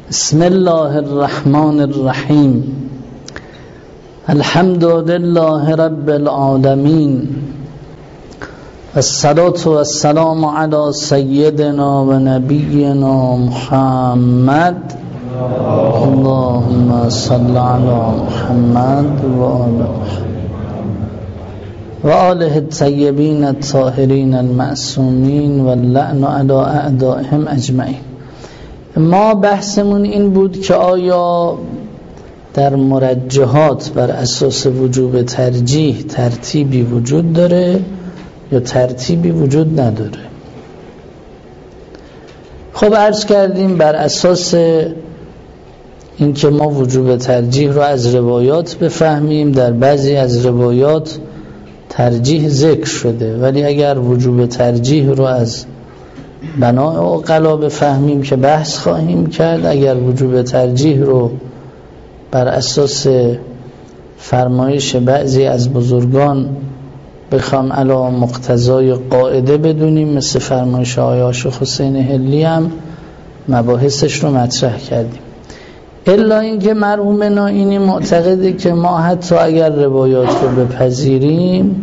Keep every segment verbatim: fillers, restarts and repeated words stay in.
بسم الله الرحمن الرحیم. الحمد لله رب العالمین، الصلاة والسلام علی سیدنا و نبینا محمد. اللهم صل علی محمد و آل و آله الطیبین الطاهرین المعصومین و اللعن علی اعدائهم اجمعین. ما بحثمون این بود که آیا در مرجحات بر اساس وجوب ترجیح ترتیبی وجود داره یا ترتیبی وجود نداره. خب عرض کردیم بر اساس اینکه ما وجوب ترجیح رو از روایات بفهمیم، در بعضی از روایات ترجیح ذکر شده، ولی اگر وجوب ترجیح رو از بناء عقلا بفهمیم که بحث خواهیم کرد، اگر وجوب ترجیح رو بر اساس فرمایش بعضی از بزرگان بخوام علی مقتضای قاعده بدونیم، مثل فرمایش آقای عاشق حسین حلی، هم مباحثش رو مطرح کردیم. الا اینکه مرحوم نائینی معتقده که ما حتی اگر روایات رو بپذیریم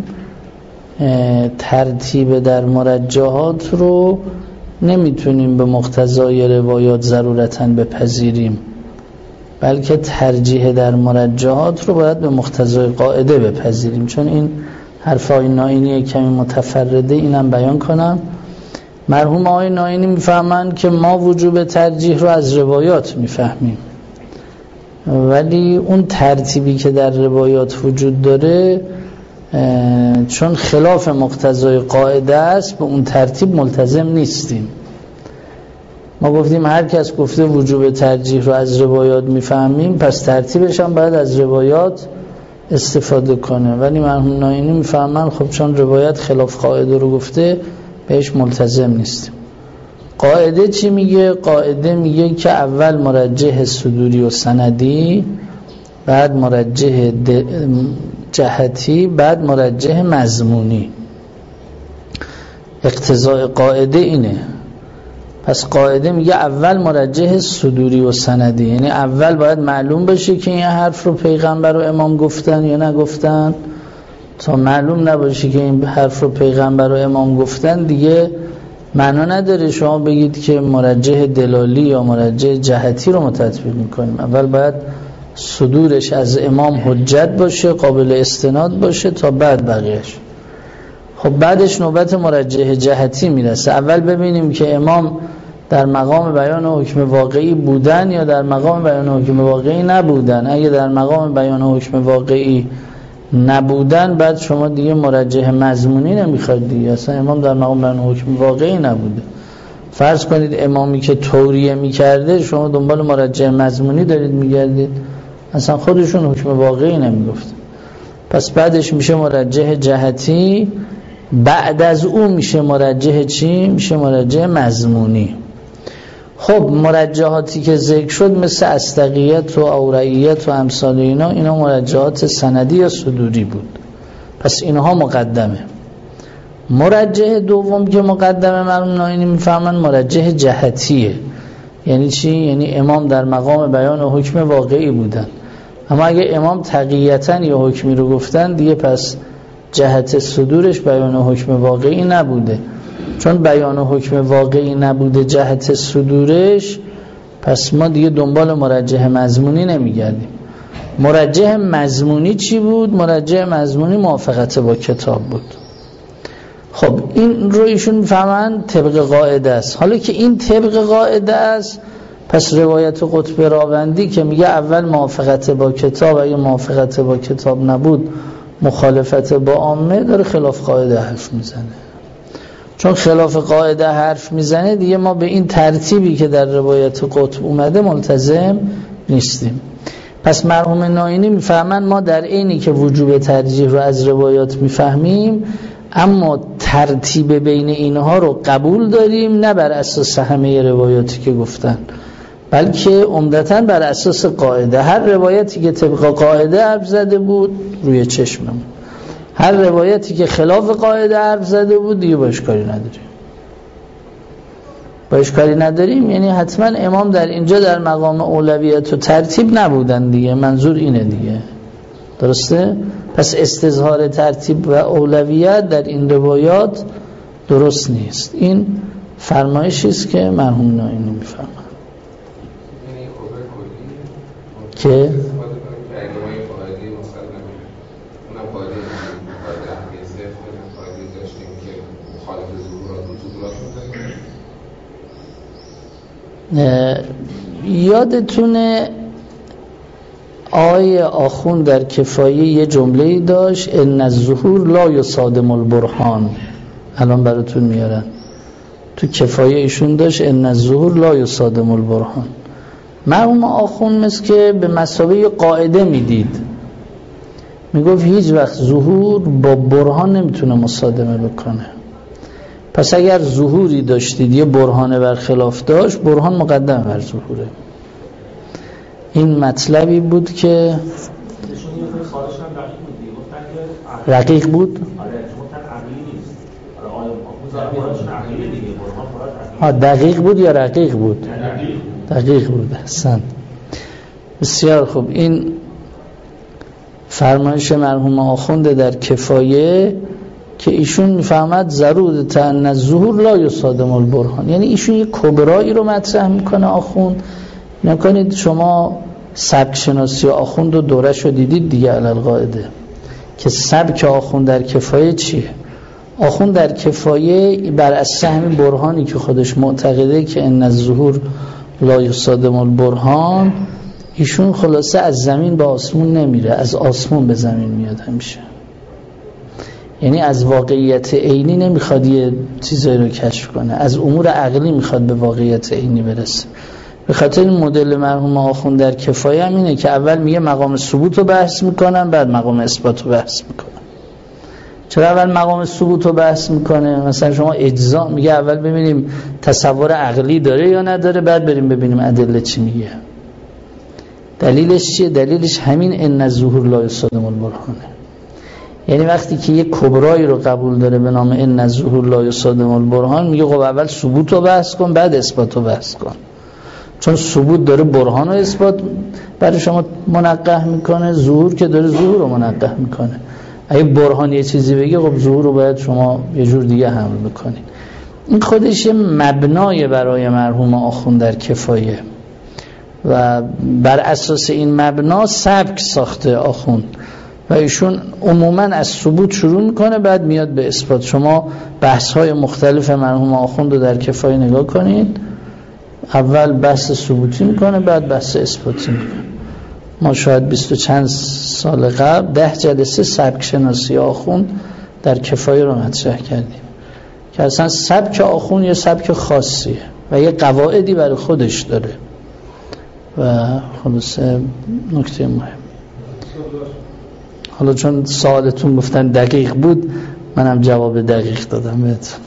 ترتیب در مرجحات رو نمیتونیم به مقتضای روایات ضرورتاً بپذیریم، بلکه ترجیح در مرجحات رو باید به مقتضای قاعده بپذیریم. چون این حرفای نائینی کمی متفرده، اینم بیان کنم. مرحوم آقای نائینی میفهمن که ما وجوب ترجیح رو از روایات میفهمیم، ولی اون ترتیبی که در روایات وجود داره چون خلاف مقتضای قاعده است به اون ترتیب ملتزم نیستیم. ما گفتیم هر کس گفته وجوب ترجیح رو از روایات میفهمیم، پس ترتیبش هم باید از روایات استفاده کنه، ولی مرحوم نائینی میفهمن خب چون روایت خلاف قاعده رو گفته بهش ملتزم نیستیم. قاعده چی میگه؟ قاعده میگه که اول مرجح صدوری و سندی، بعد مرجح جهتی، بعد مرجح مضمونی. اقتضاء قاعده اینه. پس قاعده میگه اول مرجح صدوری و سندی، یعنی اول باید معلوم بشه که این حرف رو پیغمبر و امام گفتن یا نگفتن. تا معلوم نباشه که این حرف رو پیغمبر و امام گفتن دیگه معنا نداره شما بگید که مرجح دلالی یا مرجح جهتی رو تطبیق میکنیم. اول باید صدورش از امام حجت باشه، قابل استناد باشه، تا بعد بقیهش. خب بعدش نوبت مرجح جهتی میرسه. اول ببینیم که امام در مقام بیان حکم واقعی بودن یا در مقام بیان حکم واقعی نبودن. اگه در مقام بیان حکم واقعی نبودن، بعد شما دیگه مرجح مضمونی نمیخواد دیگه، اصلا امام در مقام بیان حکم واقعی نبوده. فرض کنید امامی که توریه میکرده، شما دنبال مرجح مضمونی دارید میگردید، اصلا خودشون حکم واقعی نمیگفت. پس بعدش میشه مرجح جهتی، بعد از اون میشه مرجح چی؟ میشه مرجح مضمونی. خب مرجحاتی که ذکر شد مثل اصدقیت و اورعیت و امثال اینا، اینا مرجحات سندی یا صدوری بود، پس اینها مقدمه. مرجح دوم که مقدمه مرحوم نائینی میفهمن مرجح جهتیه. یعنی چی؟ یعنی امام در مقام بیان حکم واقعی بودن، اما اگه امام تقییتاً یا حکمی رو گفتن دیگه پس جهت صدورش بیان حکم واقعی نبوده. چون بیان حکم واقعی نبوده جهت صدورش، پس ما دیگه دنبال مرجح مضمونی نمیگردیم. مرجح مضمونی چی بود؟ مرجح مضمونی موافقت با کتاب بود. خب این رو ایشون میفهمن طبق قاعده است. حالا که این طبق قاعده است، پس روایت قطب راوندی که میگه اول موافقت با کتاب، اگه موافقت با کتاب نبود مخالفت با عامه، داره خلاف قاعده حرف میزنه. چون خلاف قاعده حرف میزنه دیگه ما به این ترتیبی که در روایت قطب اومده ملتزم نیستیم. پس مرحوم نائینی میفهمن ما در عینی که وجوب ترجیح رو از روایات میفهمیم، اما ترتیب بین اینها رو قبول داریم، نه بر اساس همه روایاتی که گفتن، بلکه عمدتاً بر اساس قاعده. هر روایتی که طبق قاعده حرف زده بود روی چشممون، هر روایتی که خلاف قاعده حرف زده بود دیگه باش کاری نداریم. باش کاری نداریم، یعنی حتما امام در اینجا در مقام اولویت و ترتیب نبودن دیگه، منظور اینه دیگه، درسته؟ پس استظهار ترتیب و اولویت در این روایات درست نیست. این فرمایشی است که مرحوم نائینی میفرمایند که یادتونه آیه آخوند در کفایه یه جمله‌ای داشت ان الظهور لا یصادم البرهان، الان براتون میارن تو کفایه ایشون داشت ان الظهور لا یصادم البرهان. مرحوم آخوند مثل که به مثابه قاعده میدید، میگفت هیچ وقت ظهور با برهان نمیتونه مصادمه بکنه. پس اگر ظهوری داشتید یه برهان برخلاف داشت، برهان مقدم بر ظهوره. این مطلبی بود که رقیق بود. ها دقیق بود یا رقیق بود؟ دقیق بود. حسن، بسیار خوب. این فرمایش مرحوم آخونده در کفایه که ایشون میفهمد ضرورت ان الظهور لا یصادم البرهان، یعنی ایشون یک کبرایی رو مطرح میکنه. آخوند نکنید شما سبک شناسی آخوند و دورش رو دیدید دیگه، علی القاعده که سبک آخوند در کفایه چیه. آخوند در کفایه بر اساس همین برهانی که خودش معتقده که ان الظهور لا یصادم البرهان، ایشون خلاصه از زمین به آسمون نمیره، از آسمون به زمین میاد همیشه. یعنی از واقعیت عینی نمیخواد یه چیزایی رو کشف کنه، از امور عقلی میخواد به واقعیت عینی برسه. به خاطر این مدل مرحوم آخوند در کفایه هم اینه که اول میگه مقام ثبوت رو بحث میکنن، بعد مقام اثبات رو بحث میکنن. چرا اول مقام ثبوت رو بحث میکنه؟ مثلا شما اجزا میگه اول ببینیم تصور عقلی داره یا نداره، بعد بریم ببینیم ادله چی میگه. دلیلش چیه؟ دلیلش همین ان الظهور لا یصادم البرهانه. یعنی وقتی که یک کبرایی رو قبول داره به نام ان الظهور لا یصادم البرهان، میگه خب اول ثبوت رو بحث کن، بعد اثبات رو بحث کن. چون ثبوت داره برهان و اثبات برای شما منقح میکنه، ظهور که داره ظهور رو منقح میکنه. اگه برهان یه چیزی بگه، خب ظهور رو باید شما یه جور دیگه حمل بکنید. این خودش مبنای برای مرحوم آخوند در کفایه و بر اساس این مبنا سبک ساخته آخوند و ایشون عموما از ثبوت شروع میکنه، بعد میاد به اثبات. شما بحث های مختلف مرحوم آخوند رو در کفایه نگاه کنید، اول بحث ثبوتی میکنه، بعد بحث اثباتی میکنه. ما شاید بیست و چند سال قبل ده جلسه سبک شناسی آخوند در کفایه رو مطرح کردیم که اصلا سبک آخوند یه سبک خاصیه و یه قواعدی برای خودش داره و خلاصه نکته مهم. حالا چون سوالتون گفتن دقیق بود، منم جواب دقیق دادم بهتون.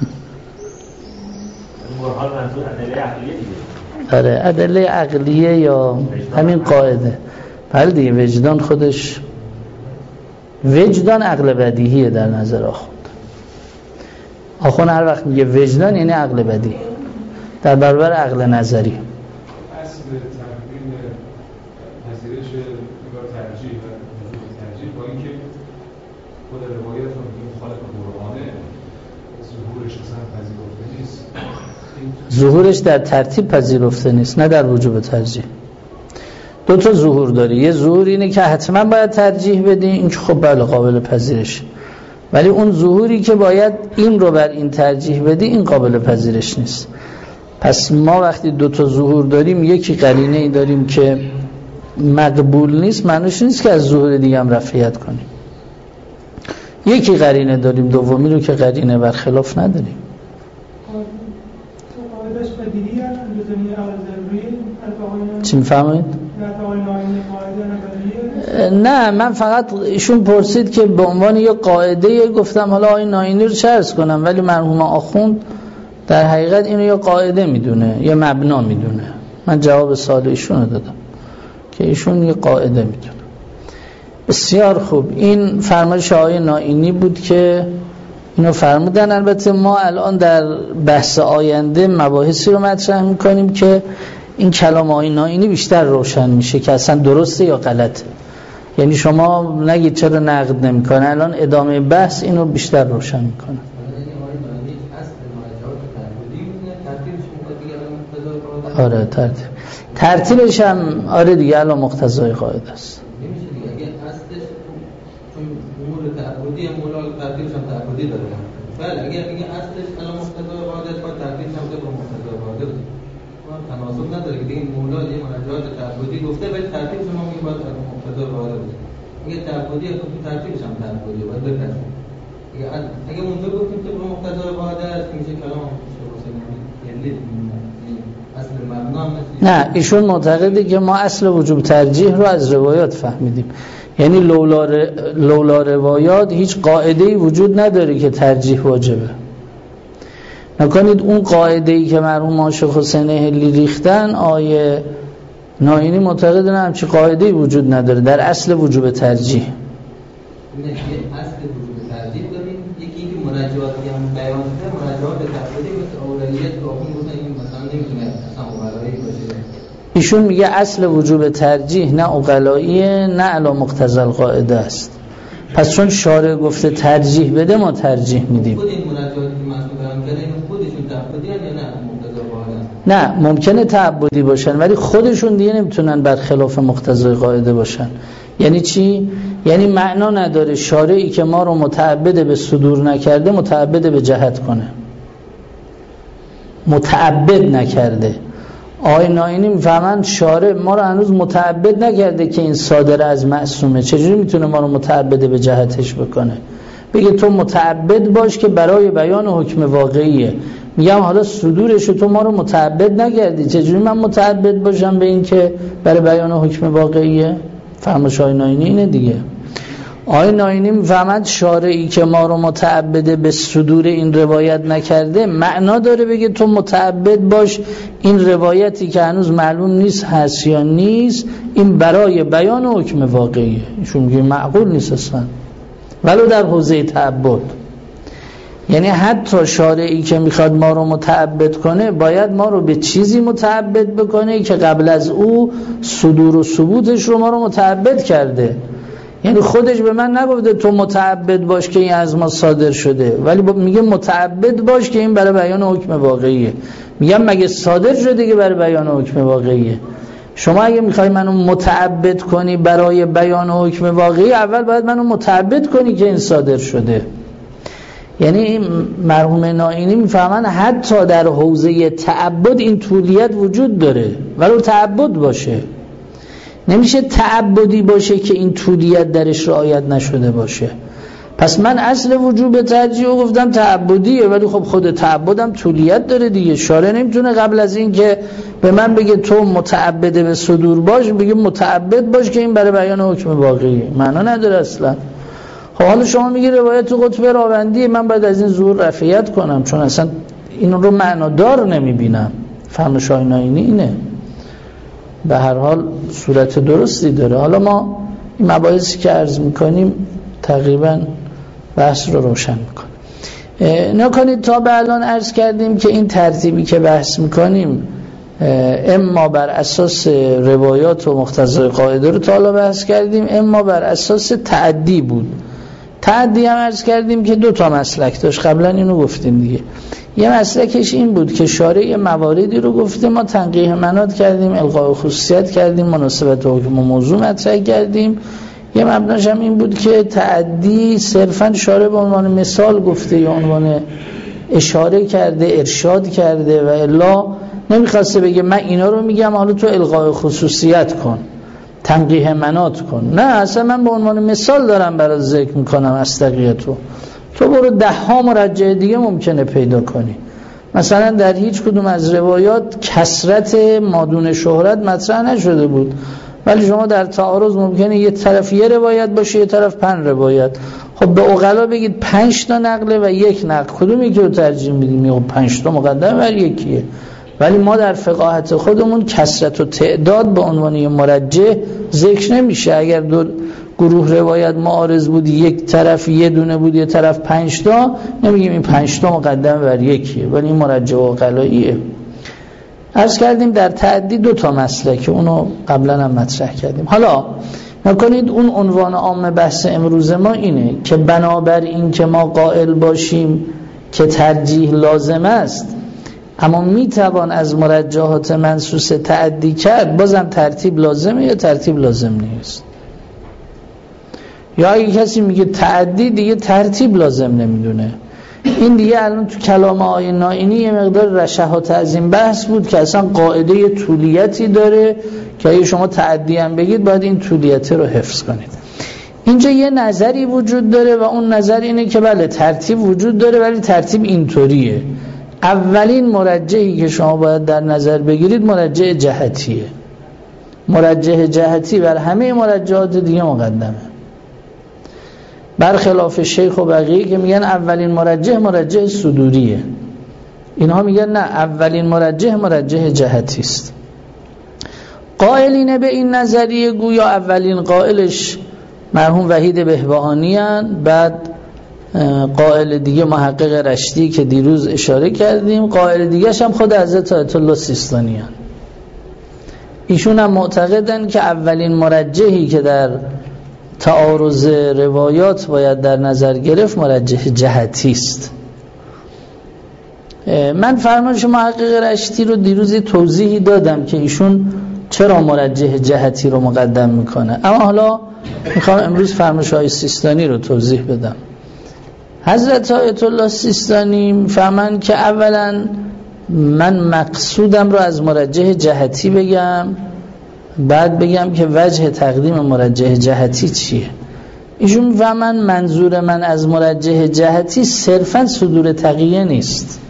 آره ادله عقلیه یا همین قاعده. بله دیگه، وجدان خودش، وجدان عقل بدیهیه در نظر آخوند. آخوند هر وقت میگه وجدان یعنی عقل بدیهی در برابر عقل نظری. اصل تقدیم پذیرش نگاه ترجیح و نگاه ترجیح با اینکه خود روایت رو میگه مخالف برهانه، ظهورش اصلا پذیرفته نیست. ظهورش در ترتیب پذیرفته نیست، نه در وجوب ترجیح. دو تا ظهور داری. یه ظهور اینه که حتما باید ترجیح بدی، این که خب بله قابل پذیرش، ولی اون ظهوری که باید این رو بر این ترجیح بدی، این قابل پذیرش نیست. پس ما وقتی دو تا ظهور داریم، یکی قرینه ای داریم که مقبول نیست، معنیش نیست که از ظهور دیگه هم رفعیت کنیم. یکی قرینه داریم، دومی رو که قرینه برخلاف نداریم. چی میفهمید؟ نه، من فقط ایشون پرسید که به عنوان یه قاعده، گفتم حالا آیه نائینی رو چه عرض کنم، ولی مرحوم آخوند در حقیقت اینو یه قاعده میدونه، یه مبنا میدونه. من جواب سوال ایشون رو دادم که ایشون یه قاعده میدونه. بسیار خوب. این فرمایش آیه نائینی بود که اینو فرمودن. البته ما الان در بحث آینده مباحثی رو مطرح میکنیم که این کلام آقای نائینی بیشتر روشن میشه که اصلا درسته یا غلطه. یعنی شما نگید چرا نقد نمیکنه، الان ادامه بحث اینو بیشتر روشن میکنه. آره ترتیب ترتیبش هم آره دیگه الان مقتضای قاعده است. نمیشه دیگه اگه اصلش چون امور تعبدی مولا ترتیبش هم تعبدی داره. بله اگر میگه اصلش الان مقتضای قاعده است باید ترتیبش هم به مقتضای قاعده باشه. ما تناسب نداره که این مولا یه مناجات تعبدی گفته ولی ترتیبش ما میگیم باید مقتضای قاعده باشه. اگه تعبدی ترتیبش هم تعبدی باید بپذیریم. اگه اگه اونطور گفتیم که به مقتضای قاعده است میشه کلام یعنی نه ایشون معتقده که ما اصل وجوب ترجیح رو از روایات فهمیدیم، یعنی لولا, ر... لولا روایات هیچ قاعده‌ای وجود نداره که ترجیح واجبه. نکنید اون قاعده‌ای که مرحوم عاشق حسین اهلی ریختن آیه نائینی معتقده نه همچین قاعده‌ای وجود نداره در اصل وجوب ترجیح. نه اصل وجوب ترجیح داریم، یکی اینکه مناجاتی هم بیان شده مناجات تعبدی مثل اولویت قانون بودن این مثلا نمیتونه اصلا اولایی باشه. ایشون میگه اصل وجوب ترجیح نه عقلاییه نه علی مقتضی القاعده است. پس چون شارع گفته ترجیح بده ما ترجیح میدیم. خود این مناجاتی که مسئول بیان کرده این خودشون تعبدی یا نه مقتضی القاعده؟ نه ممکنه تعبدی باشن ولی خودشون دیگه نمیتونن برخلاف مقتضی قاعده باشن. یعنی چی؟ یعنی معنا نداره شارعی که ما رو متعبد به صدور نکرده متعبد به جهت کنه. متعبد نکرده. آقای نائینی میفهمن شارع ما رو هنوز متعبد نکرده که این صادر از معصومه، چجوری میتونه ما رو متعبد به جهتش بکنه؟ بگه تو متعبد باش که برای بیان حکم واقعیه. میگم حالا صدورش تو ما رو متعبد نکردی، چجوری من متعبد باشم به این که برای بیان حکم واقعیه؟ فهمش آقای نائینی اینه دیگه. آقای نائینی میفهمد شارعی که ما رو متعبد به صدور این روایت نکرده معنا داره بگه تو متعبد باش این روایتی که هنوز معلوم نیست هست یا نیست این برای بیان حکم واقعیه. ایشون میگه معقول نیست اصلا ولو در حوزه تعبد. یعنی حتی شارعی که میخواد ما رو متعبد کنه باید ما رو به چیزی متعبد بکنه که قبل از او صدور و ثبوتش رو ما رو متعبد کرده. یعنی خودش به من نگفته تو متعبد باش که این از ما صادر شده، ولی میگه متعبد باش که این برای بیان حکم واقعیه. میگم مگه صادر شده که برای بیان حکم واقعیه؟ شما اگه میخوای منو متعبد کنی برای بیان حکم واقعی اول باید منو متعبد کنی که این صادر شده. یعنی مرحوم نائینی میفهمن حتی در حوزه تعبد این طولیت وجود داره ولو تعبد باشه. نمیشه تعبدی باشه که این طولیت درش رعایت نشده باشه. پس من اصل وجوب ترجیح رو گفتم تعبدیه ولی خب خود تعبدم طولیت داره دیگه. شارع نمیتونه قبل از این که به من بگه تو متعبد به صدور باش بگه متعبد باش که این برای بیان حکم واقعیه. معنا نداره اصلا. خب حالا شما میگی روایت تو قطب راوندی من باید از این ظهور رفعیت کنم چون اصلا این رو معنادار نمیبینم. فهم آقای نائینی اینه. به هر حال صورت درستی داره. حالا ما این مباحثی که عرض میکنیم تقریبا بحث رو روشن میکنیم. نکنید تا به الان عرض کردیم که این ترتیبی که بحث میکنیم اما بر اساس روایات و مقتضای قاعده رو تا حالا بحث کردیم، اما بر اساس تعدی بود. تعدی هم عرض کردیم که دو تا مسلک داشت، قبلا اینو گفتیم دیگه. یه مسلکش این بود که شارع مواردی رو گفته ما تنقیح منات کردیم، الغاء خصوصیت کردیم، مناسبت حکم و موضوع مطرح کردیم. یه مبناش هم این بود که تعدی صرفا شارع به عنوان مثال گفته یا عنوان اشاره کرده، ارشاد کرده و الا نمیخواسته بگه من اینا رو میگم حالا تو الغاء خصوصیت کن، تنقیح منات کن. نه اصلا من به عنوان مثال دارم برات ذکر میکنم استقیتو. تو برو ده ها مرجع دیگه ممکنه پیدا کنی. مثلا در هیچ کدوم از روایات کثرت مادون شهرت مطرح نشده بود ولی شما در تعارض ممکنه یه طرف یه روایت باشه یه طرف پنج روایت. خب به عقلا بگید پنج تا نقله و یک نقل کدومی که رو ترجیح میدیم؟ خب پنج تا مقدم بر یکیه. ولی ما در فقاهت خودمون کثرت و تعداد به عنوان یه مرجح ذکر نمیشه. اگر دو گروه روایت معارض بود، یک طرف یه دونه بود، یه طرف پنج تا، نمیگیم این پنج تا مقدم بر یکیه، ولی این مرجح و عقلاییه. عرض کردیم در تعدی دو تا مسئله که اونو قبلا هم مطرح کردیم. حالا نکنید اون عنوان عام بحث امروز ما اینه که بنابر این که ما قائل باشیم که ترجیح لازم است، اما میتوان از مرجحات منصوص تعدی کرد، بازم ترتیب لازمه یا ترتیب لازم نیست. یا اگه کسی میگه تعدی دیگه ترتیب لازم نمیدونه، این دیگه الان تو کلام آقای نائینی یه مقدار رشحات از این بحث بود که اصلا قاعده طولیتی داره که اگه شما تعدی هم بگید باید این طولیت رو حفظ کنید. اینجا یه نظری وجود داره و اون نظر اینه که بله ترتیب وجود داره، ولی ترتیب اینطوریه: اولین مرجحی که شما باید در نظر بگیرید مرجح جهتیه. مرجح جهتی بر همه مرجحات دیگه مقدمه، برخلاف شیخ و بقیه که میگن اولین مرجح مرجح صدوریه. اینها میگن نه، اولین مرجح مرجح جهتی است. قائلین به این نظریه گویا اولین قائلش مرحوم وحید بهبهانی هستند، بعد قائل دیگه محقق رشتی که دیروز اشاره کردیم، قائل دیگه هم خود حضرت آیت الله سیستانی هستند. ایشون هم معتقدن که اولین مرجحی که در تعارض روایات باید در نظر گرفت مرجح جهتی است. من فرمایش محقق رشتی رو دیروز توضیحی دادم که ایشون چرا مرجح جهتی رو مقدم میکنه، اما حالا میخوام امروز فرمایش های سیستانی رو توضیح بدم. حضرت آیت الله سیستانی میفهمن که اولا من مقصودم رو از مرجح جهتی بگم، بعد بگم که وجه تقدیم مرجح جهتی چیه. ایشون میفهمن منظور من از مرجح جهتی صرفا صدور تقیه نیست،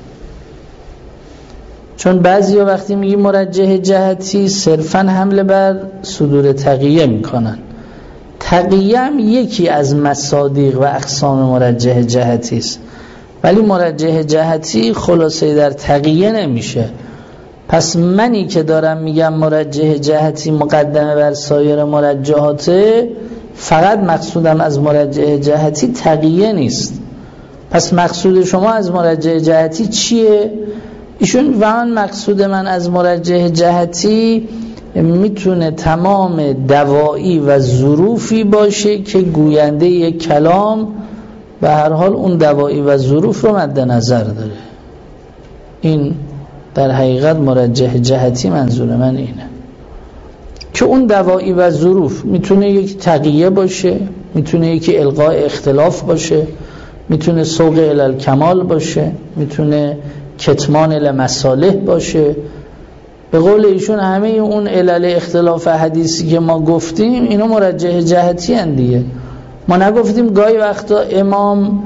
چون بعضیا وقتی میگی مرجح جهتی صرفا حمله بر صدور تقیه میکنن. تقیه هم یکی از مصادیق و اقسام مرجح جهتی است، ولی مرجح جهتی خلاصه در تقیه نمیشه. پس منی که دارم میگم مرجح جهتی مقدمه بر سایر مرجحاته، فقط مقصودم از مرجح جهتی تقیه نیست. پس مقصود شما از مرجح جهتی چیه؟ ایشون واقعا مقصود من از مرجح جهتی میتونه تمام دوایی و ظروفی باشه که گوینده یک کلام به هر حال اون دوایی و ظروف رو مد نظر داره. این در حقیقت مرجح جهتی منظور من اینه که اون دوایی و ظروف میتونه یک تقیه باشه، میتونه یک الغاء اختلاف باشه، میتونه سوق الی الکمال باشه، میتونه کتمان المصالح باشه. به قول ایشون همه اون علل اختلاف حدیثی که ما گفتیم اینا مرجح جهتی هستند دیگه. ما نگفتیم گاهی وقتا امام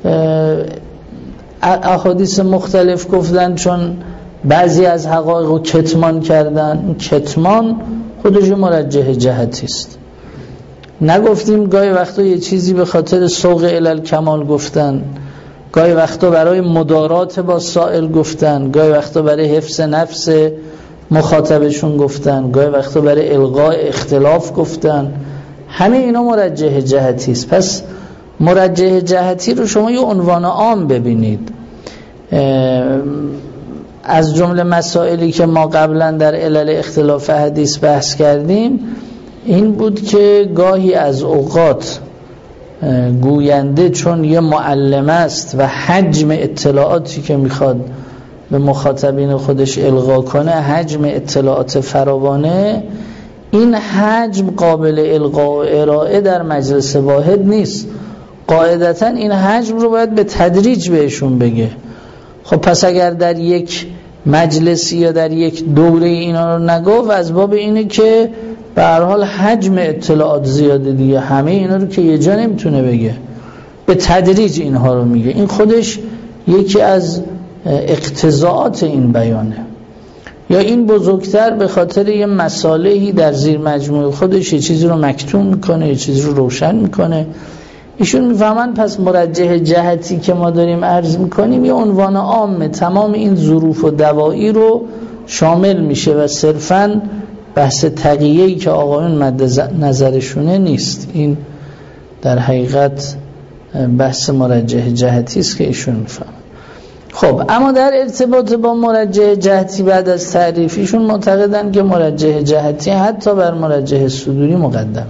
احادیث مختلف گفتن چون بعضی از حقایق رو کتمان کردن، کتمان خودش مرجح جهتی است. نگفتیم گاهی وقتا یه چیزی به خاطر سوق الی الکمال گفتن، گاهی وقتا برای مدارات با سائل گفتن، گاهی وقتا برای حفظ نفس مخاطبشون گفتن، گاهی وقتا برای الغاء اختلاف گفتن. همه اینا مرجح جهتی است. پس مرجح جهتی رو شما یه عنوان عام ببینید. از جمله مسائلی که ما قبلا در علل اختلاف حدیث بحث کردیم این بود که گاهی از اوقات گوینده چون یه معلم است و حجم اطلاعاتی که میخواد به مخاطبین خودش القا کنه حجم اطلاعات فراوانه، این حجم قابل القا و ارائه در مجلس واحد نیست. قاعدتا این حجم رو باید به تدریج بهشون بگه. خب پس اگر در یک مجلسی یا در یک دوره اینا رو نگفت، از باب اینه که به هر حال حجم اطلاعات زیاده دیگه، همه اینا رو که یه جا نمیتونه بگه، به تدریج اینها رو میگه. این خودش یکی از اقتضاعات این بیانه. یا این بزرگتر به خاطر یه مصالحی در زیر مجموع خودش یه چیزی رو مکتوم میکنه، یه چیزی رو روشن میکنه. ایشون میفهمن پس مرجح جهتی که ما داریم عرض میکنیم یه عنوان عامه، تمام این ظروف و دوایی رو شامل میشه و صرفاً بحث تقیه‌ای که آقایون مد نظرشونه نیست. این در حقیقت بحث مرجح جهتی است که ایشون میفهمن. خب اما در ارتباط با مرجح جهتی بعد از تعریفیشون معتقدن که مرجح جهتی حتی بر مرجح صدوری مقدمه.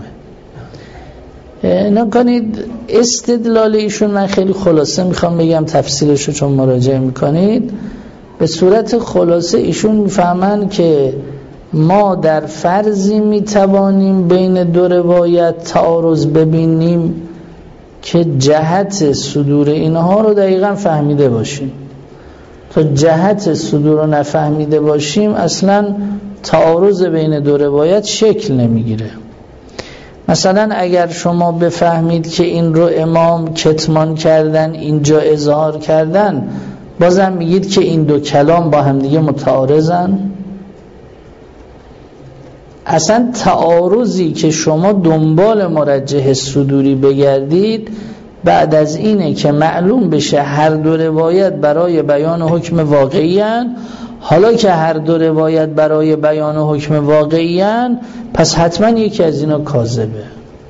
نکنید استدلال ایشون، من خیلی خلاصه میخوام بگم تفصیلشو چون مراجعه میکنید، به صورت خلاصه ایشون میفهمن که ما در فرضی میتوانیم بین دو روایت تعارض ببینیم که جهت صدور اینها رو دقیقا فهمیده باشیم. تا جهت صدور رو نفهمیده باشیم اصلا تعارض بین دو روایت شکل نمیگیره. مثلا اگر شما بفهمید که این رو امام کتمان کردن، اینجا اظهار کردن، بازم میگید که این دو کلام با هم دیگه متعارضن. اصلا تعارضی که شما دنبال مرجح صدوری بگردید بعد از اینه که معلوم بشه هر دو روایت برای بیان حکم واقعی هن. حالا که هر دو روایت برای بیان حکم واقعی هن، پس حتما یکی از اینا کاذبه.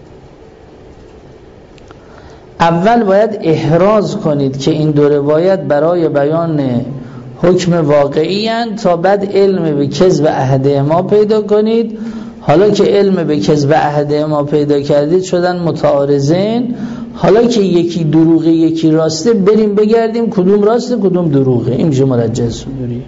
اول باید احراز کنید که این دو روایت برای بیان حکم واقعی هن تا بعد علم به کذب احدهما پیدا کنید. حالا که علم به کذب احدهما پیدا کردید شدن متعارضین. حالا که یکی دروغه یکی راسته، بریم بگردیم کدوم راسته کدوم دروغه. این میشه مرجح صدوری.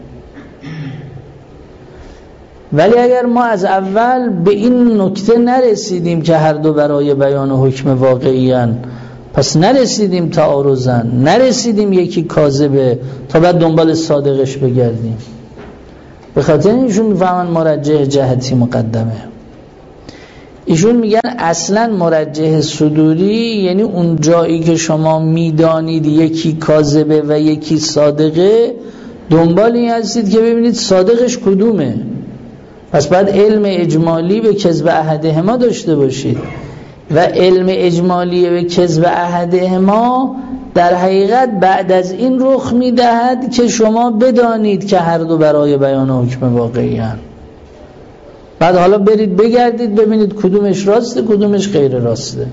ولی اگر ما از اول به این نکته نرسیدیم که هر دو برای بیان حکم واقعی هن، پس نرسیدیم تعارضن، نرسیدیم یکی کاذبه، تا بعد دنبال صادقش بگردیم. به خاطر اینشون میفهمن مرجح جهتی مقدمه. ایشون میگن اصلا مرجح صدوری یعنی اون جایی که شما میدانید یکی کاذبه و یکی صادقه، دنبال این هستید که ببینید صادقش کدومه. پس بعد علم اجمالی به کذب احدهما داشته باشید و علم اجمالی به کذب احدهما در حقیقت بعد از این رخ میدهد که شما بدانید که هر دو برای بیان حکم واقعی هستند. بعد حالا برید بگردید ببینید کدومش راسته کدومش غیر راسته.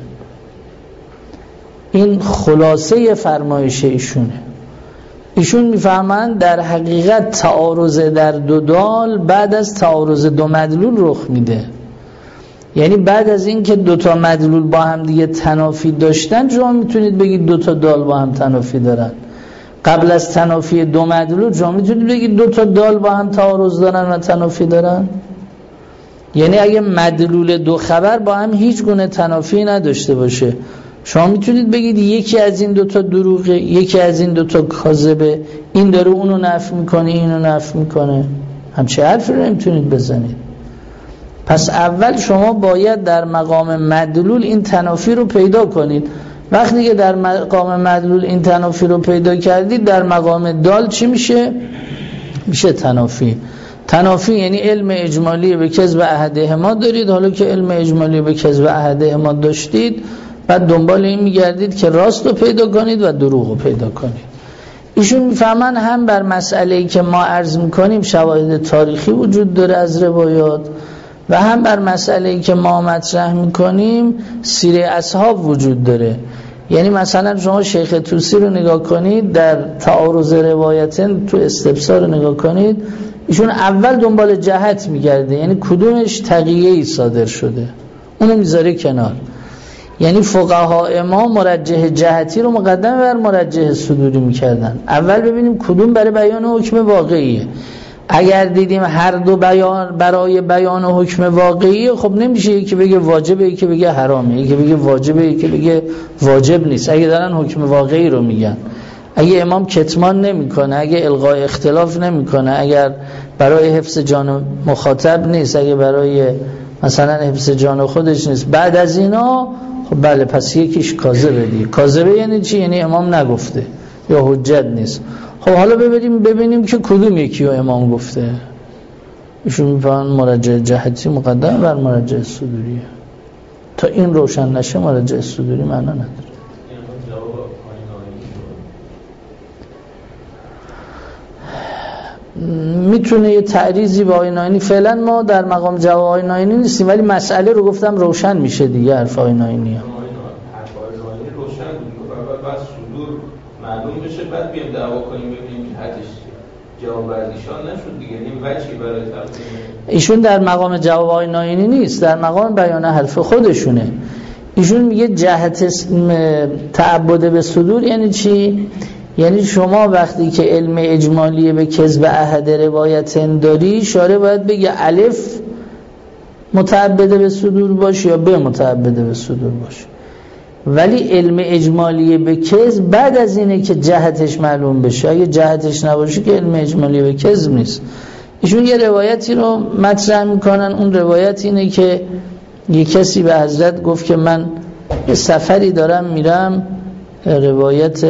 این خلاصه فرمایش ایشونه. ایشون میفهمند در حقیقت تعارض در دو دال بعد از تعارض دو مدلول رخ میده. یعنی بعد از این که دو تا مدلول با هم دیگه تنافی داشتن، شما میتونید بگید دو تا دال با هم تنافی دارن. قبل از تنافی دو مدلول شما میتونید بگید دو تا دال با هم تعارض دارن و تنافی دارن. یعنی اگه مدلول دو خبر با هم هیچ گونه تنافی نداشته باشه، شما میتونید بگید یکی از این دوتا دروغه، یکی از این دوتا کاذبه، این داره اونو نفی میکنه اینو نفی میکنه. همچه حرفی رو نمیتونید بزنید. پس اول شما باید در مقام مدلول این تنافی رو پیدا کنید. وقتی که در مقام مدلول این تنافی رو پیدا کردید، در مقام دال چی میشه؟ میشه تنافی. تنافی یعنی علم اجمالی به کذب احدهما دارید. حالا که علم اجمالی به کذب احدهما داشتید، بعد دنبال این میگردید که راست رو پیدا کنید و دروغ رو پیدا کنید. ایشون میفهمن هم بر مسئله‌ای که ما عرض میکنیم شواهد تاریخی وجود داره از روایات، و هم بر مسئله‌ای که ما مطرح میکنیم سیره اصحاب وجود داره. یعنی مثلا شما شیخ طوسی رو نگاه کنید، در تعارض روایتن تو استبصار رو نگاه کنید، ایشون اول دنبال جهت میگرده، یعنی کدومش تقیه‌ای صادر شده، اونو میذاره کنار. یعنی فقها ما مرجح جهتی رو مقدم بر مرجح صدوری میکردن. اول ببینیم کدوم برای بیان حکم واقعیه. اگر دیدیم هر دو بیان برای بیان حکم واقعیه، خب نمیشه یکی بگه واجبه یکی بگه حرامه، یکی بگه واجبه یکی بگه واجب نیست. اگه دارن حکم واقعی رو میگن، اگه امام کتمان نمیکنه، اگه الغای اختلاف نمیکنه، اگر برای حفظ جان مخاطب نیست، اگه برای مثلا حفظ جان خودش نیست، بعد از اینا خب بله پس یکیش کاذبه دیگه. کاذبه یعنی چی؟ یعنی امام نگفته یا حجت نیست. خب حالا ببینیم ببینیم که کدوم یکی رو امام گفته. ایشون میفهمن مرجح جهتی مقدم بر مرجح صدوریه. تا این روشن نشه مرجح صدوری معنا نداره. میتونه یه تعریضی با آیناینی، فعلا ما در مقام جواب آیناینی نیستیم، ولی مسئله رو گفتم روشن میشه دیگه. حرف آیناینی ها معلوم بشه، بعد بیام دعوا کنیم ببینیم که حدش جواب از ایشان نشد دیگه. این وجهی برای تقدیم ایشون در مقام جواب آقای ناینی نیست، در مقام بیان حرف خودشونه. ایشون میگه جهت تعبد به صدور یعنی چی؟ یعنی شما وقتی که علم اجمالی به کذب احد روایت داری، شارع باید بگه الف متعبد به صدور باشه یا ب متعبد به صدور باشه. ولی علم اجمالی به کذب بعد از اینه که جهتش معلوم بشه. اگه جهتش نباشه که علم اجمالی به کذب نیست. ایشون یه روایتی رو مطرح میکنن. اون روایت اینه که یه کسی به حضرت گفت که من یه سفری دارم میرم، روایت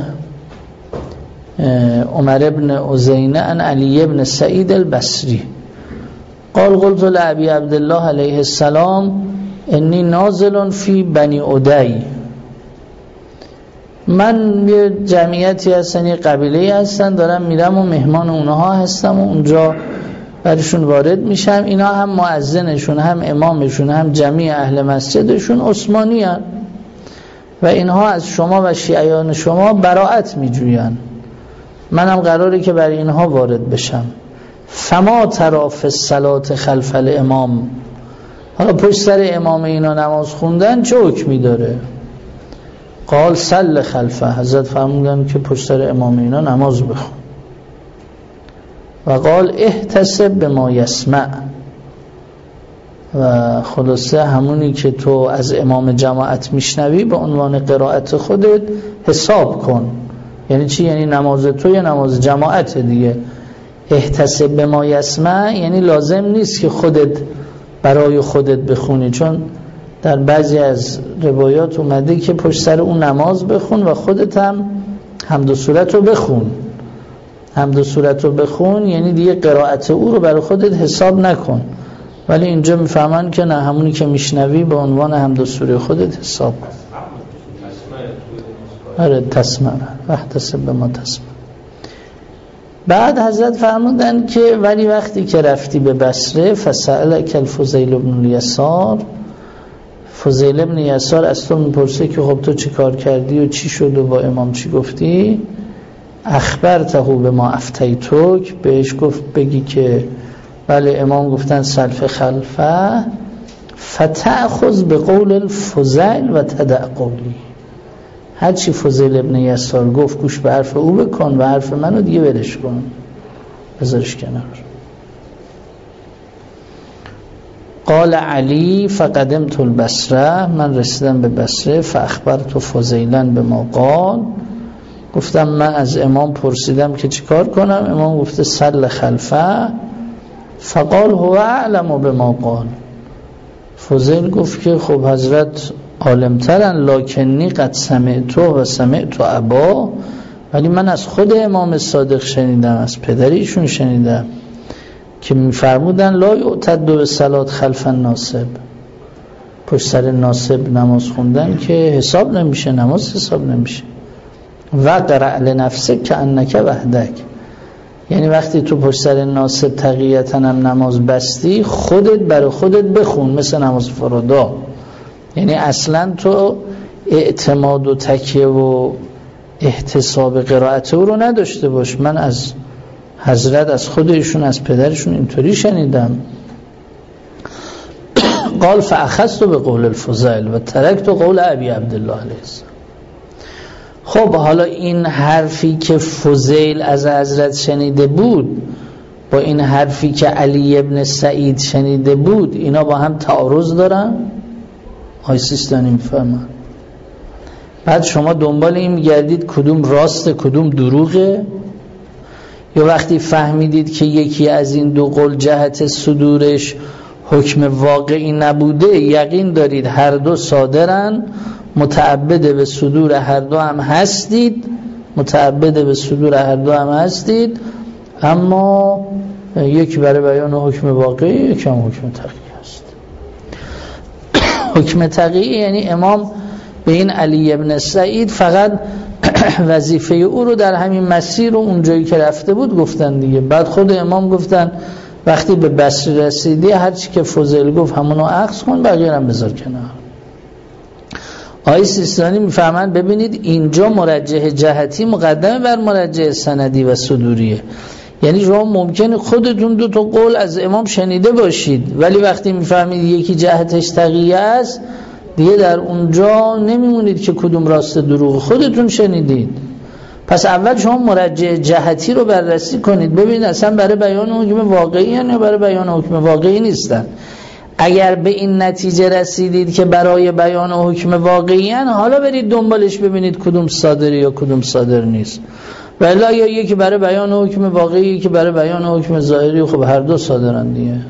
عمر ابن عزینه عن علی ابن سعید البصری قال قلت لأبی عبدالله علیه السلام انی نازل فی بنی عدی. من یه جمعیتی هستن، یه قبیله هستن، دارم میرم و مهمان اونها هستم و اونجا برشون وارد میشم. اینا هم مؤذنشون، هم امامشون، هم جمعی اهل مسجدشون عثمانی هستن و اینها از شما و شیعیان شما براءت میجوین. منم قراره که برای اینها وارد بشم. فما تراف الصلات خلف الامام. حالا پشت سر امام اینا نماز خوندن چه حکمی داره؟ قال صل خلفه. حضرت فرمودن که پشت سر امام اینا نماز بخون. و قال احتسب بما یسمع. و خلاصه همونی که تو از امام جماعت میشنوی به عنوان قرائت خودت حساب کن. یعنی چی؟ یعنی نماز تو یا نماز جماعت دیگه. احتسب بما یسمع یعنی لازم نیست که خودت برای خودت بخونی، چون در بعضی از روایات اومده که پشت سر اون نماز بخون و خودت هم حمد و سورت رو بخون. حمد و سورت رو بخون یعنی دیگه قرائت او رو برای خودت حساب نکن. ولی اینجا میفهمن که نه، همونی که میشنوی به عنوان حمد و سوره خودت حساب کن. آره تسمع واحتسب بما تسمع. بعد حضرت فرمودن که ولی وقتی که رفتی به بصره فسألک الفضیل بن الیسار، فضیل بن یسار از تو میپرسه که خب تو چی کار کردی و چی شد و با امام چی گفتی؟ اخبرته بما افتیتک، بهش گفت بگی که بله امام گفتن سلف خلفه، فتأخذ بقول الفضیل و تدع قولی. هرچی فضیل ابن یسار گفت گوش به حرف او بکن و حرف منو دیگه ولش کن، بذارش کنار. قال علی فقدمت البصره، من رسیدم به بصره، فاخبرت فضیلا بما قال، گفتم من از امام پرسیدم که چیکار کنم، امام گفته صل خلفه، فقال هو اعلم بما قال. فضیل گفت که خب حضرت عالمترن، لکنی قد سمعتو و سمعتو ابا، ولی من از خود امام صادق شنیدم، از پدریشون شنیدم که میفرمودن لا یعتد بالصلات خلف الناصب، پشت سر ناصب نماز خوندن که حساب نمیشه، نماز حساب نمیشه. و قرأ لنفسک کأنک وحدک، یعنی وقتی تو پشت سر ناصب تقییتا هم نماز بستی، خودت برای خودت بخون مثل نماز فرادا. یعنی اصلا تو اعتماد و تکیه و احتساب قرائت او رو نداشته باش. من از حضرت، از خودشون، از پدرشون اینطوری شنیدم. قال فاخذت بقول الفضیل و ترکت قول ابی عبدالله علیه السلام. خب حالا این حرفی که فضیل از حضرت شنیده بود با این حرفی که علی ابن سعید شنیده بود، اینا با هم تعارض دارن؟ های سیستانی میفهمن. بعد شما دنبال این میگردید کدوم راسته کدوم دروغه، یا وقتی فهمیدید که یکی از این دو قول جهت صدورش حکم واقعی نبوده، یقین دارید هر دو صادرن، متعبد به صدور هر دو هم هستید، متعبد به صدور هر دو هم هستید، اما یکی برای بیان حکم واقعی، یکی هم حکم تقیی هست. حکم تقیی یعنی امام به این علی ابن سعید فقط وظیفه او رو در همین مسیر و اونجایی که رفته بود گفتن دیگه. بعد خود امام گفتن وقتی به بصره رسیدی هرچی که فضیل گفت همونو اخذ کن، بقیه هم بذار کنار. آقای سیستانی میفهمن ببینید اینجا مرجح جهتی مقدمه بر مرجح سندی و صدوریه. یعنی شما ممکنه خودتون دو تا قول از امام شنیده باشید ولی وقتی میفهمید یکی جهتش تقیه است دیگه در اونجا نمیمونید که کدوم راست دروغ خودتون شنیدید. پس اول شما مرجح جهتی رو بررسی کنید ببینید اصلا برای بیان حکم واقعی یا برای بیان حکم واقعی نیستن. اگر به این نتیجه رسیدید که برای بیان حکم واقعی ان حالا برید دنبالش ببینید کدوم صادره یا کدوم صادر نیست. ولی یا یکی برای بیان حکم واقعی یکی برای بیان حکم ظاهری، خب هر دو صادرن دیگه. اگر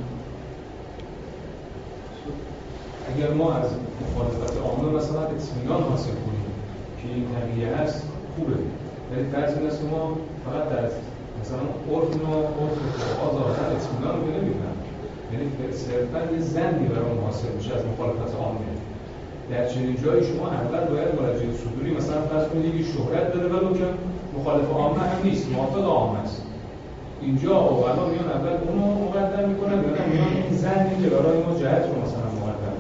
ما از مخالفت عامه مثلا اطمینان حاصل کنیم که این تغییر هست خوبه، ولی فرض این است که ما فقط در مثلا عرف و عرف فقها ظاهرا اطمینان رو نمی‌کنیم، یعنی صرفاً یه ظنی برام حاصل میشه از مخالفت عامه. در چنین جایی شما اول باید مراجعه صدوری مثلا فرض کنید یکی شهرت داره ولو که مخالف عامه هم نیست، موافق عامه است. اینجا اولا میان اول اونو مقدم میکنن یا نه میان این ظنی که برای ما جهت رو مثلا مقدم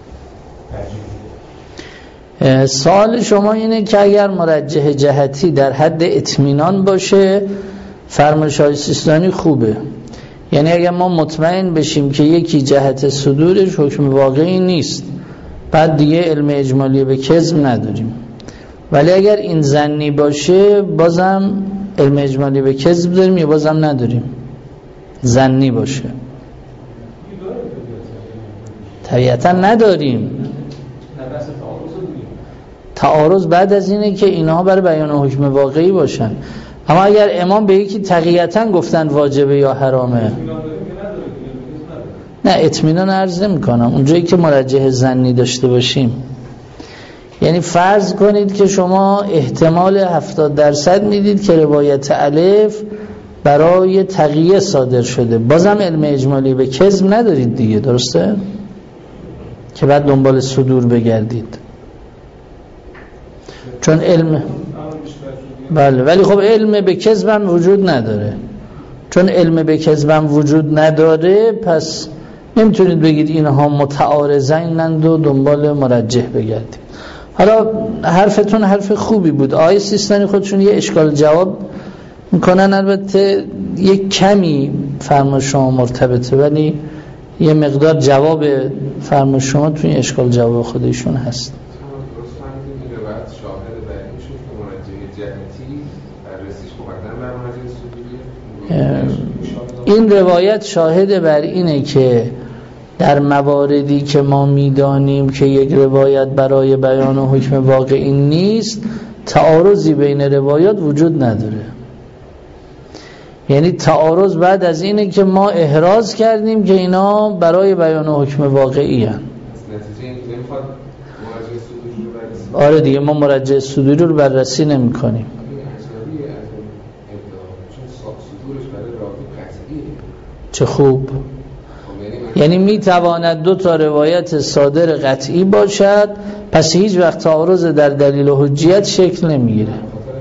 ترجیح. سوال شما اینه که اگر مرجح جهتی در حد اطمینان باشه فرمایش های سیستانی خوبه. یعنی اگر ما مطمئن بشیم که یکی جهت صدورش حکم واقعی نیست بعد دیگه علم اجمالی به کذب نداریم. ولی اگر این ظنی باشه بازم علم اجمالی به کذب داریم یا بازم نداریم؟ ظنی باشه طبیعتا نداریم. تعارض بعد از اینه که اینها برای بیان حکم واقعی باشن. اما اگر امام به یکی تقییتا گفتن واجبه یا حرامه، نه اطمینان عرض نمی کنم اونجایی که مرجح ظنی داشته باشیم. یعنی فرض کنید که شما احتمال هفتاد درصد میدید که روایت الف برای تقیه صادر شده، بازم علم اجمالی به کذب ندارید دیگه، درسته؟ که بعد دنبال صدور بگردید چون علم بله، ولی خب علم به کذب هم وجود نداره. چون علم به کذب هم وجود نداره پس نمیتونید بگید اینها متعارضینند و دنبال مرجح بگردید. حالا حرفتون حرف خوبی بود. آقای سیستانی خودشون یه اشکال جواب میکنن، البته یه کمی فرمایش شما مرتبطه ولی یه مقدار جواب فرمایش شما توی اشکال جواب خودشون هست. این روایت شاهد بر اینه که در مواردی که ما میدانیم که یک روایت برای بیان حکم واقعی نیست تعارضی بین روایات وجود نداره. یعنی تعارض بعد از اینه که ما احراز کردیم که اینا برای بیان حکم واقعی هستند. آره دیگه ما مرجع صدوری رو بررسی نمی کنیم. چه خوب. یعنی می تواند دو تا روایت صادر قطعی باشد پس هیچ وقت تعارض در دلیل و حجیت شکل نمیگیره.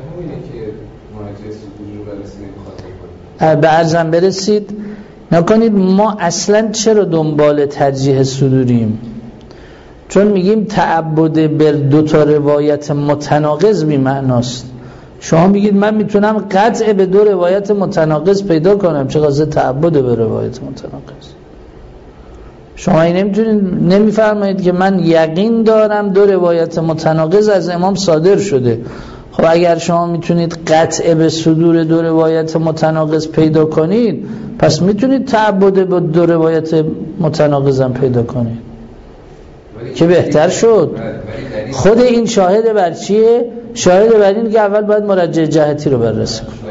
به عرضم برسید نکنید ما اصلا چرا دنبال ترجیح صدوریم؟ چون میگیم تعبد بر دو تا روایت متناقض بی معناست. شما میگید من میتونم قطع به دو روایت متناقض پیدا کنم، چه قضیه تعبد به روایت متناقض؟ شما این نمیتونید نمیفرمایید که من یقین دارم دو روایت متناقض از امام صادر شده. خب اگر شما میتونید قطع به صدور دو روایت متناقض پیدا کنید پس میتونید تعبد به دو روایت متناقض هم پیدا کنید که بهتر شد. خود این شاهد بر چیه؟ شاهد بر این که اول باید مرجع جهتی رو بررسی کنید.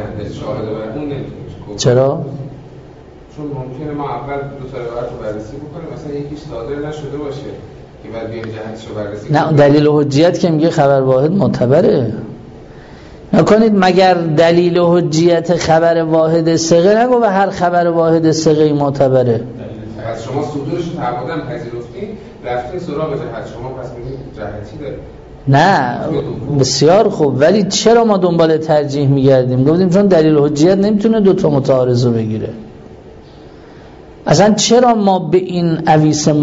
چرا؟ چون ممکنه ما اول دو تا روایت رو بررسی بکنیم مثلا یکیش صادر نشده باشه که بعد بیایم جهتش رو بررسی کنیم. نه دلیل و حجیت که میگه خبر واحد معتبره. نکنید مگر دلیل و حجیت خبر واحد ثقه نگو و هر خبر واحد ثقه معتبره. پس شما صدورش رو تعبداً پذیرفتین رفتین سراغ جهت، شما پس میگید جهتی داره. نه بسیار خوب، ولی چرا ما دنبال ترجیح میگردیم؟ گفتیم چون دلیل و حجیت نمیتونه دوتا متعارض رو بگیره. اصلا چرا ما به این اویس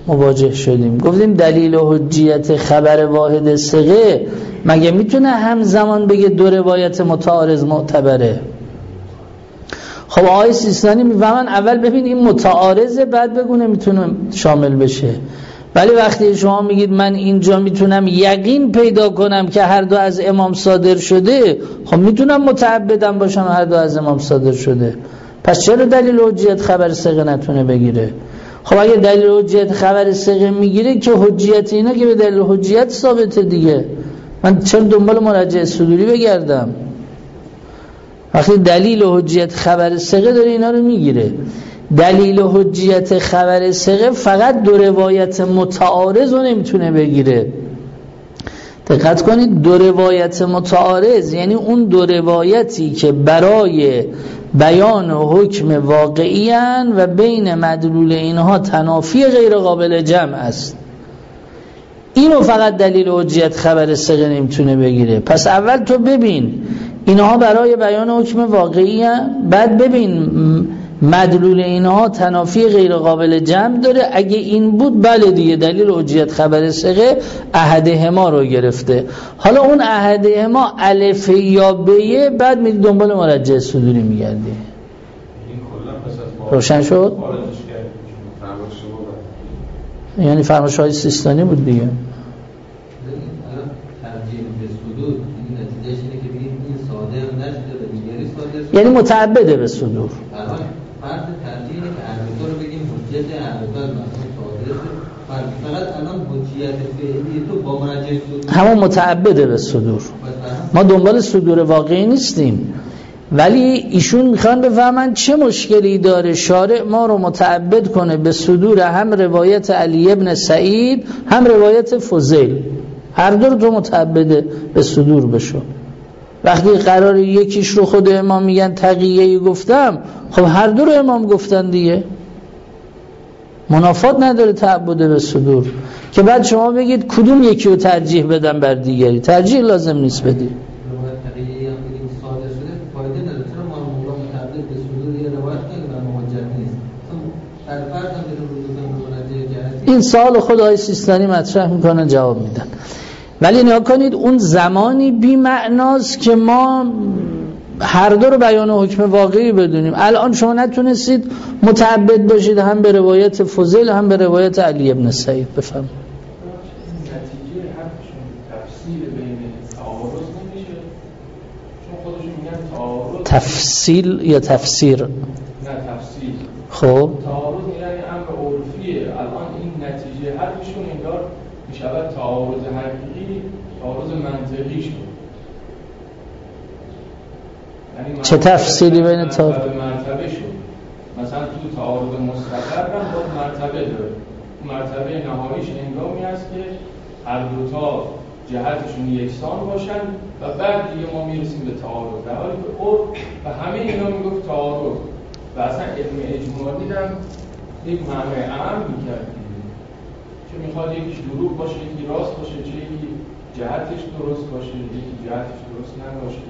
مواجه شدیم. گفتیم دلیل و حجیت خبر واحد ثقه مگه میتونه همزمان بگه دو روایت متعارض معتبره؟ خب آقای سیستانی میفهمن اول ببین این متعارضه بعد بگونه میتونه شامل بشه. ولی وقتی شما میگید من اینجا میتونم یقین پیدا کنم که هر دو از امام صادر شده، خب میتونم متعبدم باشم هر دو از امام صادر شده، پس چرا دلیل حجیت خبر ثقه نتونه بگیره؟ خب اگه دلیل حجیت خبر ثقه میگیره که حجیت اینا که به دلیل حجیت ثابته دیگه، من چرا دنبال مرجع صدوری بگردم؟ وقتی دلیل حجیت خبر ثقه داره اینا رو میگیره. دلیل حجیت خبر ثقه فقط دو روایت متعارض رو نمیتونه بگیره. دقت کنید، دو روایت متعارض یعنی اون دو روایتی که برای بیان حکم واقعی هن و بین مدلول اینها تنافی غیر قابل جمع است. اینو فقط دلیل حجیت خبر ثقه نمیتونه بگیره. پس اول تو ببین اینها برای بیان حکم واقعی هن، بعد ببین مدلول اینها تنافی غیر قابل جمع داره. اگه این بود بله دیگه دلیل حجیت خبر ثقه احدهما رو گرفته. حالا اون احدهما الف یا بیه، بعد میری دنبال مرجع صدوری میگردی. روشن شد؟ یعنی فرمایش های سیستانی بود دیگه. یعنی متعبده به صدور. فرض ترجیحی که اهل رو بگیم حجت اهل مثلا صادره، فقط الان حجیت فعلی تو با مرجع صدور همون متعبده به صدور. ما دنبال صدور واقعی نیستیم، ولی ایشون میخوان بفهمن چه مشکلی داره شارع ما رو متعبد کنه به صدور هم روایت علی ابن سعید هم روایت فضیل، هر دو رو تو متعبده به صدور بشو. وقتی قرار یکیش رو خود امام میگن تقیه‌ای گفتم، خب هر دو رو امام گفتن دیگه، منافات نداره تعبد به صدور. که بعد شما بگید کدوم یکی رو ترجیح بدم بر دیگری، ترجیح لازم نیست بدی. تقیه‌ای هم بگیم صادر شده فایده نداره، چرا ما مولا متعبد به صدور یه روایت کنیم و موجه نیست؟ در فرض هم بدون رجوع به مرجع. این سوال خود آقای سیستانی مطرح میکنن جواب میدن. ولی نگاه کنید اون زمانی بی معناست که ما هر دو رو بیان حکم واقعی بدونیم. الان شما نتونستید متعبد باشید هم به روایت فضیل هم به روایت علی ابن سعید. بفهم نتیجه حرفشون تفسیر بین تعارض نمیشه، چون خودشون میگن تعارض تفصیل یا تفسیر؟ نه تفسیر. خب تعارض یعنی امر عرفیه. الان این نتیجه حرفشون انگار میشود تعارض حقیقی، تعارض منطقی شد. یعنی چه تفصیلی بین تعارض مرتبه شد؟ مثلا تو تعارض مستقر هم باید مرتبه داره. مرتبه نهاییش هنگامی است که هر دوتا جهتشون یکسان باشن و بعد دیگه ما میرسیم به تعارض. در حالی که عرف و همه اینا میگفت تعارض و اصلا علم اجمالی هم یک معنی عام میکرد، چه میخواد یکیش دروغ باشه یکی راست باشه، چه یکی جهتش درست باشه یکی جهتش درست نباشه.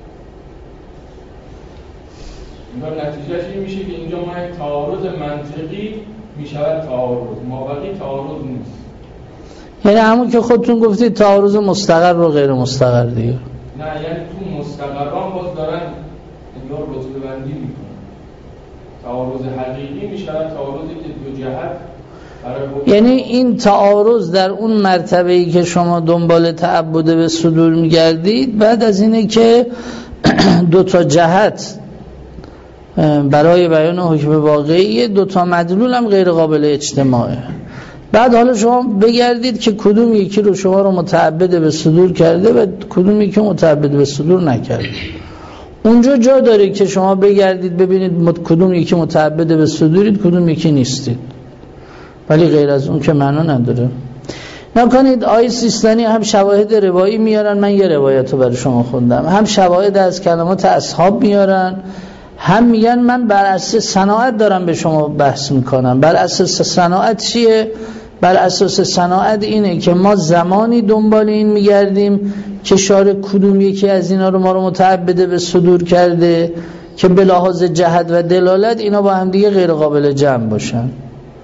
اینجا نتیجهش این میشه که اینجا ما یک تعارض منطقی میشود تعارض، مابقی تعارض نیست. یعنی همون که خودتون گفتید تعارض مستقر و غیر مستقر دیگه. نه یعنی تو مستقران باز دارن انگار رتبه بندی میکنن. تعارض حقیقی میشود تعارضی که دو جهت. یعنی این تعارض در اون مرتبه‌ای که شما دنبال تعبد به صدور میگردید بعد از اینه که دو تا جهت برای بیان حکم واقعی، دو تا مدلول هم غیر قابل اجتماعه. بعد حالا شما بگردید که کدوم یکی رو شما رو متعبد به صدور کرده و کدوم یکی متعبد به صدور نکرده. اونجا جا داره که شما بگردید ببینید کدوم یکی متعبد به صدورید کدوم یکی نیستید، ولی غیر از اون که معنا نداره. نکنید آیه سیستانی هم شواهد روایی میارن، من یه روایت رو برای شما خوندم، هم شواهد از کلمات اصحاب میارن، هم میگن من بر اساس صناعت دارم به شما بحث میکنم. بر اساس صناعت چیه؟ بر اساس صناعت اینه که ما زمانی دنبال این میگردیم که شارع کدوم یکی از اینا رو ما رو متعبد به صدور کرده که به لحاظ جهت و دلالت اینا با هم دیگه غیر قابل جمع باشن.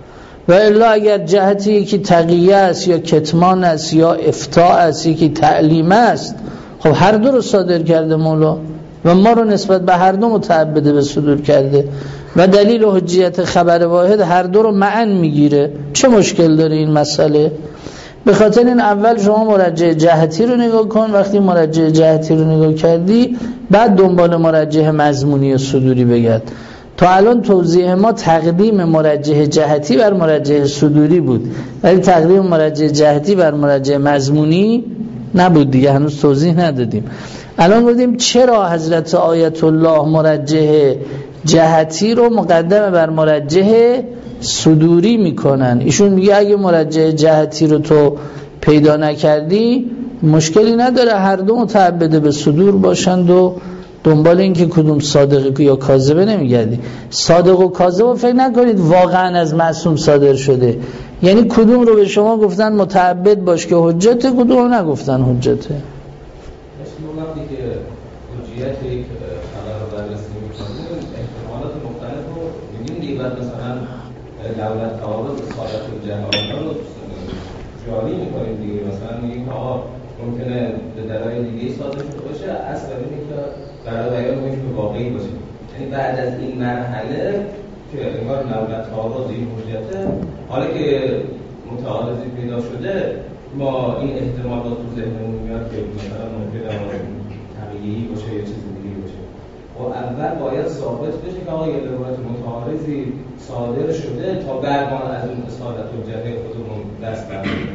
و الا اگر جهتی یکی تقیه است یا کتمان است یا افتاء است، یکی تعلیم است، خب هر دو رو صادر کرده مولا و ما رو نسبت به هر دو متعبد به صدور کرده و دلیل و حجیت خبر واحد هر دو رو معا میگیره. چه مشکل داره این مسئله؟ به خاطر این اول شما مرجع جهتی رو نگاه کن، وقتی مرجع جهتی رو نگاه کردی بعد دنبال مرجع مضمونی و صدوری بگرد. تا الان توضیح ما تقدیم مرجع جهتی بر مرجع صدوری بود، ولی تقدیم مرجع جهتی بر مرجع مضمونی نبود دیگه، هنوز توضیح ندادیم. الان گفتیم چرا حضرت آیت الله مرجع جهتی رو مقدم بر مرجع صدوری میکنن. ایشون میگه اگه مرجع جهتی رو تو پیدا نکردی مشکلی نداره، هر دو متعبد به صدور باشند و دنبال این که کدوم صادق یا کاذبه نمیگردی. صادق و کاذب فکر نکنید واقعا از معصوم صادر شده، یعنی کدوم رو به شما گفتن متعبد باش که حجته، کدوم رو نگفتن حجته. مثل وقتی که حجیت یک خبر رو بررسی می‌کنیم احتمالات مختلف رو می‌بینیم دیگه، بعد مثلا دولت تعارض صادق الجهان رو جاری می‌کنیم دیگه، مثلا میگیم که آقا ممکنه به دلایل دیگه صادر شده باشه، اصل اینه که برای بیان ممکنه واقعی باشه. یعنی بعد از این مرحله که انگار دولت تعارض این حجته، حالا که متعارضی پیدا شده ما این احتمالات تو ذهنمون میاد که مثلا ممکنه طبیعی باشه یا چیز دیگه باشه. و اول باید ثابت بشه که آقا یه روایت متعارضی صادر شده تا بعد ما از اون اصالت و جهه خودمون دست برداریم.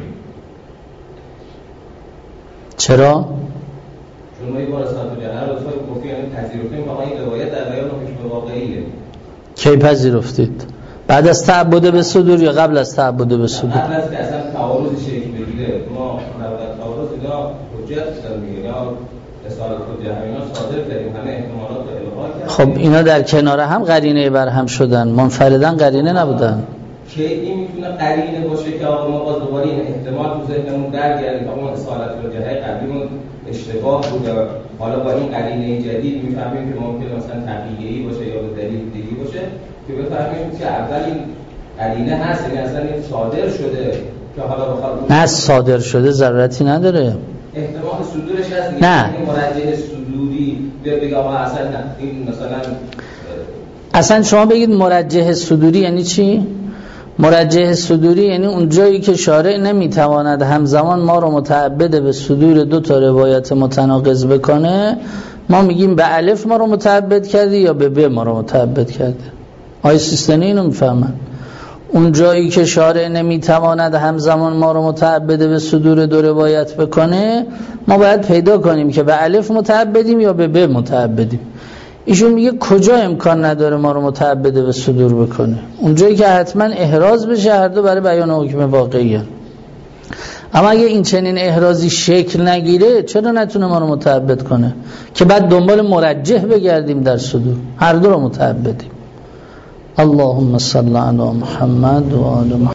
چرا؟ چون ما یه بار اصالت و جهه رو اصلا گفتیم، یعنی پذیرفتیم که آقا این روایت در بیان حکم واقعیه. کی پذیرفتید؟ بعد از تعبد به صدور یا قبل از تعبد به صدور؟ قبل از که اصلا تعارضی شکل بگیره ما نباید تعارض اینا حجت داریم دیگه، یا اصالت و جهه اینا صادر کردیم، همه احتمالات رو الغا کردیم. خب اینا در کنار هم قرینه بر هم شدن، منفردن قرینه نبودن. که این میتونه قرینه باشه که آقا ما باز دوباره این احتمال تو ذهنمون درگردیم که اون اصالت و جهه قبلیمون اشتباه بود، حالا با این قرینه جدید میفهمیم که ممکنه مثلا تقییدی باشه یا به دلیل دیگه باشه که بفهمیم که اول این قرینه هست، یعنی اصلا این صادر شده که حالا بخواد نه صادر شده ضرورتی نداره، احتمال صدورش هست. نه این مرجع صدوری بگه آقا اصلا این مثلا اصلا شما بگید مرجع صدوری یعنی چی؟ مرجع صدوری یعنی اون جایی که شارع نمیتواند همزمان ما رو متعبد به صدور دو تا روایت متناقض بکنه، ما میگیم به الف ما رو متعبد کرده یا به ب ما رو متعبد کرده. آیه سیستانی اینو میفهمن. اون جایی که شارع نمیتواند همزمان ما رو متعبد به صدور دو روایت بکنه، ما باید پیدا کنیم که به الف متعبدیم یا به ب متعبدیم. ایشون میگه کجا امکان نداره ما رو متعبد به صدور بکنه؟ اونجایی که حتما احراز بشه، هر دو برای بیان حکم واقعیه. اما اگه این چنین احرازی شکل نگیره چرا نتونه ما رو متعبد کنه که بعد دنبال مرجح بگردیم در صدور؟ هر دو رو متعبدیم. اللهم صل علی محمد و آل محمد.